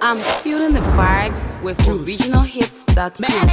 I'm feeling the vibes with originalhits.com.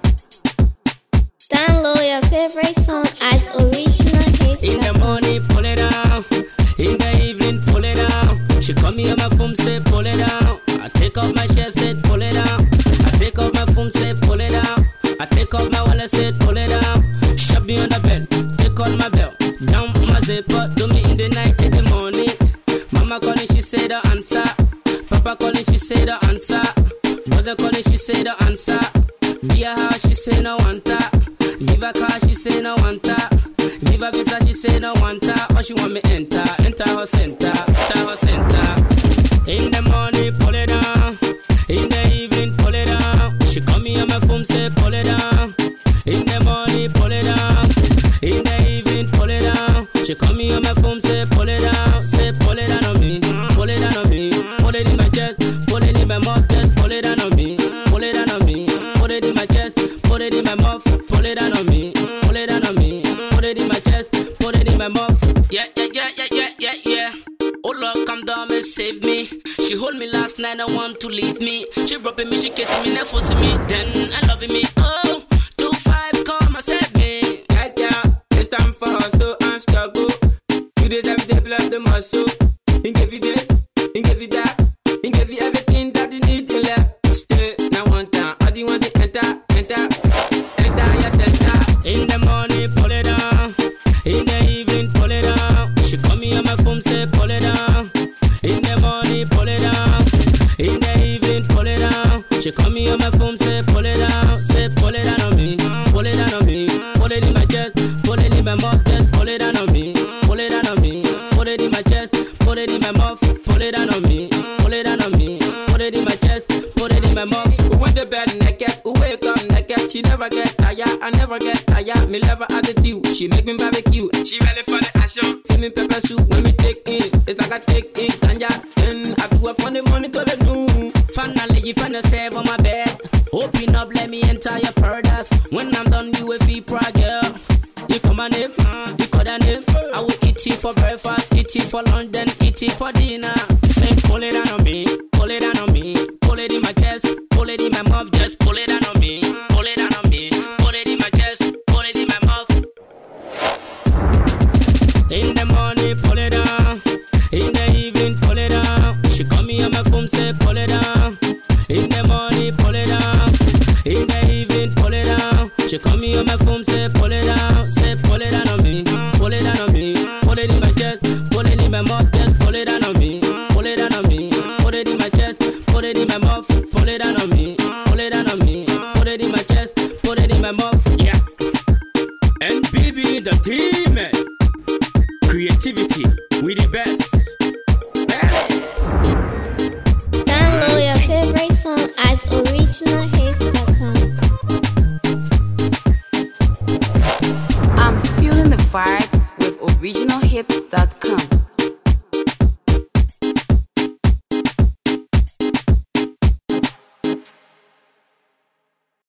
Download your favorite song at originalhits.com. In the morning, pull it down. In the evening, pull it down. She call me on my phone, say pull it down. I take off my shirt, said pull it down. I take off my phone, say pull it down. I take off my wallet, said pull it down. Shove me on the bed, take on my belt. Down my zipper, do me in the night, in the morning. Mama calling, she say the answer. Papa calling, she say the answer. Brother calling, she say the answer. Be a house, she say no want her. Give a car, she say no want her. Give a visa, she say no want her. Or she want me enter her center, enter her center. In the morning, pull it down. In the evening, pull it down. She call me on my phone, say pull it down. In the morning, pull it down. In the evening, pull it down. She call me on my phone, say pull it down. Say pull it down on me, pull it down on me. Pull it in my chest, pull it in my mouth, just pull it down on me. Pull it down on me, put it in my chest, put it in my mouth. Pull it down on me, pull it down on me. Put it in my chest, put it in my mouth. Yeah, yeah, yeah, yeah, yeah, yeah, yeah. Oh Lord, come down and save me. She hold me last night, I want to leave me. She rubbing me, she kissing me, never forcing me. Then I loving me. Oh, 2-5, come and save me. Yeah, yeah, it's time for hustle and struggle. You did everything plus the muscle. He gave you this, he gave you that. He gave you everything that you need in life. Stay, now one time. All you want to enter your center. In the morning, pull it down. In the evening, pull it down. She call me on my phone, say pull it down. In the morning, pull it down. In the evening, pull it down. She call me on my phone, say pull it down. Say pull it down on me, pull it down on me. Pull it in my chest, pull it in my mouth, just pull it down on me, pull it down on me. Put it in my chest, put it in my mouth, pull it down on me, pull it down on me. Put it in my chest, put it in my mouth. Who went to bed naked, who wake up naked. She never get tired, I never get tired. Me love her attitude, she make me barbecue. She ready for the action, feel me pepper soup. When me take in, it's like I take in ganja. Then I do it from the morning to the noon. Finally, you find yourself on my bed. Open up, let me enter your paradise. When I'm done, you will be proud, girl. You come my name, you call that name. I will eat it for breakfast, eat it for lunch, then eat it for dinner. Say, pull it down on me, pull it down on me. Pull it in my chest, pull it in my mouth, just pull it down on me. Pull it down on me, pull it in my chest, pull it in my mouth. In the morning, pull it down. In the evening, pull it down. She call me on my phone, say pull it down. In the morning, pull it down. In the evening, pull it down. She call me on my phone, say pull it down. Say pull it down on me, pull it down on me. Pull it in my chest, pull it in my mouth, just pull it down on me. Pull it down on me, put it in my chest, put it in my mouth. Pull it down on me, pull it down on me. Put it in my chest, put it in my mouth. Yeah. And baby, the team, man. Creativity, we the best. Download your favorite song at originalhits.com. I'm feeling the vibes with originalhits.com.